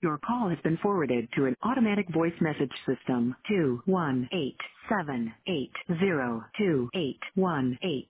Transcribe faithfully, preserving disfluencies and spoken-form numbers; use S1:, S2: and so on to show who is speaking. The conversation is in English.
S1: Your call has been forwarded to an automatic voice message system. two one eight seven eight zero two eight one eight.